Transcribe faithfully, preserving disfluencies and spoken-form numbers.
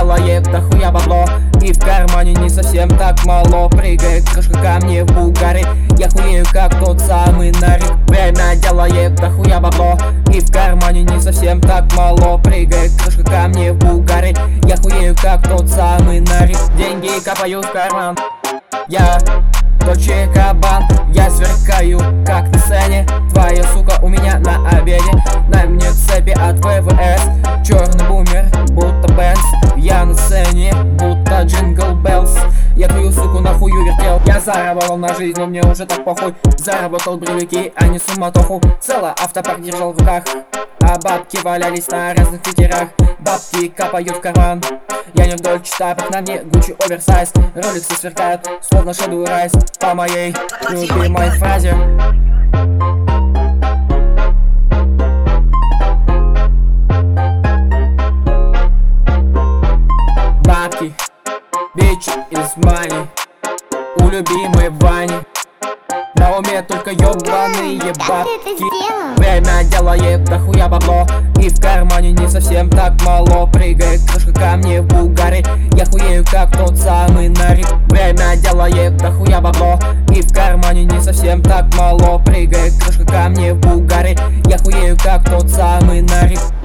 делает дохуя бабло, и в кармане не совсем так мало. Прыгает крышка ко мне в Булгаре, я хуею как тот самый Нарик. Время делает дохуя бабло, и в кармане не совсем так мало. Прыгает крышка ко мне в Булгаре, я хуею как тот самый Нарик. Деньги капают в карман, я точек кабан, я сверкаю как на сцене. Твоя сука у меня на обеде, на мне цепи от ВВС. Черный бумер, будто Бенц, я на сцене, будто Джингл Беллс. Я твою суку нахую вертел, я заработал на жизнь, но мне уже так похуй. Заработал брюлики, а не суматоху. Целый автопарк держал в руках, а бабки валялись на разных ветерах. Бабки капают в карман, я не вдоль читапок, на мне Гуччи оверсайз. Роликсы сверкают, словно Shadow Rise, по моей любимой фразе. Бабки, bitch is money, у любимой Вани. На уме только ёбаные бабки. Время делает дохуя бабло, и в кармане не совсем так мало. Прыгает крышка ко мне в Булгаре, я хуею как тот самый Нарик. Время делает дохуя бабло, и в кармане не совсем так мало. Прыгает крышка ко мне в Булгаре, я хуею как тот самый Нарик.